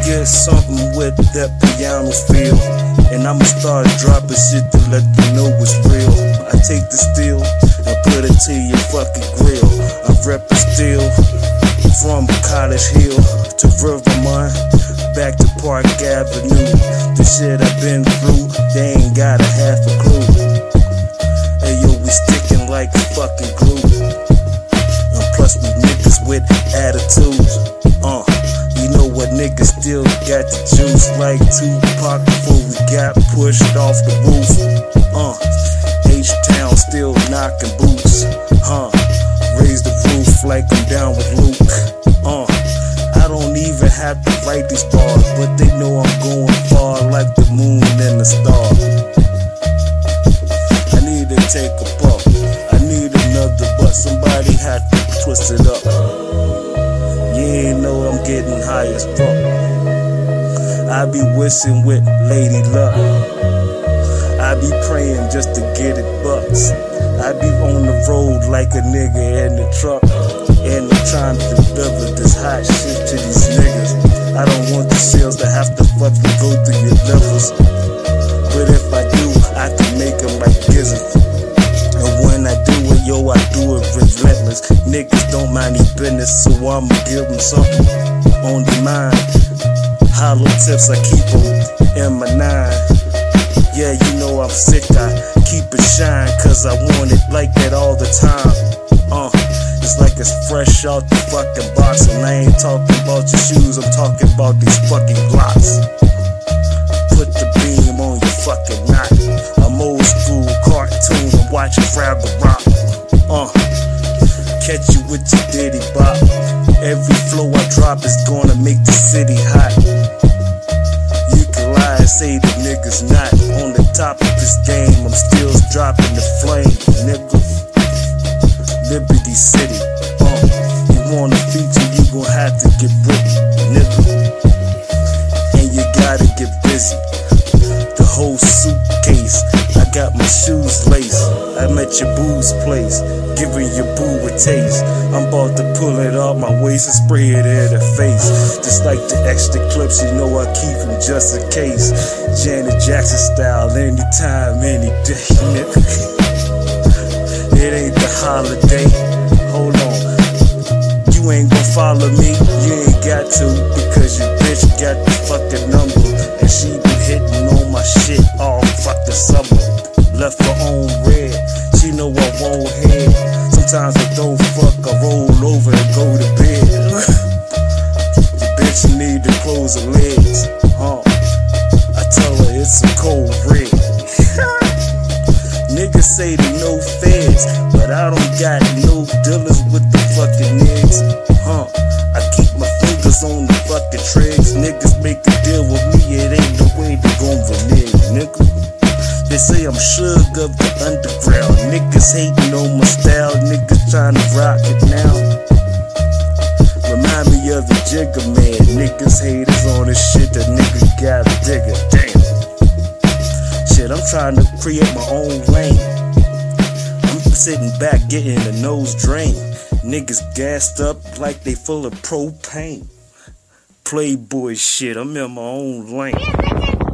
get something with that piano feel, and I'ma start dropping shit to let you know it's real. I take the steel and put it to your fucking grill. I rep it still from College Hill to Vermont, back to Park Avenue. The shit I've been through, they ain't got a half a clue. Hey yo, we sticking like fucking glue. And plus we niggas with attitudes. You know what, niggas still got the juice like Tupac before we got pushed off the roof. H-Town still knocking boots. Raise the roof like I'm down with Luke. I don't even have to write these bars, but they know I'm going far like the moon and the star. I need to take a puff, I need another, but somebody had to twist it up. You ain't know I'm getting high as fuck. I be wishing with Lady Luck. I be praying just to get it bucks. I be on the road like a nigga in the truck, and I'm trying to deliver this hot shit to these niggas. I don't want the sales to have to fucking go through your levels, but if I do, I can make them like gizzards. And when I do it, yo, I do it relentless. Niggas don't mind their business, so I'ma give them something on their mind. Hollow tips, I keep them in my nine. Yeah, you know I'm sick, I keep it shine, cause I want it like that all the time. It's like it's fresh out the fucking box, and I ain't talking about your shoes, I'm talking about these fucking glocks. Put the beam on your fucking knot. I'm old school cartoon, I'm watching Frab the Rock. Catch you with your ditty bop. Every flow I drop is gonna make the city hot. You can lie and say the niggas not on the top of this game. I'm still dropping the flame, nigga. Liberty City. You want a feature, you gon' have to get bricky, nigga. And you gotta get busy. The whole suitcase, I got my shoes laced. I'm at your boo's place, giving your boo a taste. I'm about to pull it off my waist and spray it in her face. Just like the extra clips, you know I keep them just in case. Janet Jackson style, anytime, any day, nigga. It ain't the holiday, hold on. You ain't gon' follow me, you ain't got to, because your bitch got the fucking number, and she been hitting on my shit all fucking summer. Left her on red, she know I won't head. Sometimes I don't fuck, I roll over and go to bed. Your bitch need to close her legs, I tell her it's a cold red. Niggas say they no feds, but I don't got no dealers with the fucking niggas. I keep my fingers on the fucking tricks. Niggas make a deal with me, it ain't no way they gon' renege, nigga. They say I'm Suge of the underground. Niggas hating on my style, niggas tryna rock it now. Remind me of the Jigga Man. Niggas haters on this shit, that nigga got a digger, damn. Shit, I'm trying to create my own lane. I'm sitting back getting a nose drain. Niggas gassed up like they full of propane. Playboy shit, I'm in my own lane.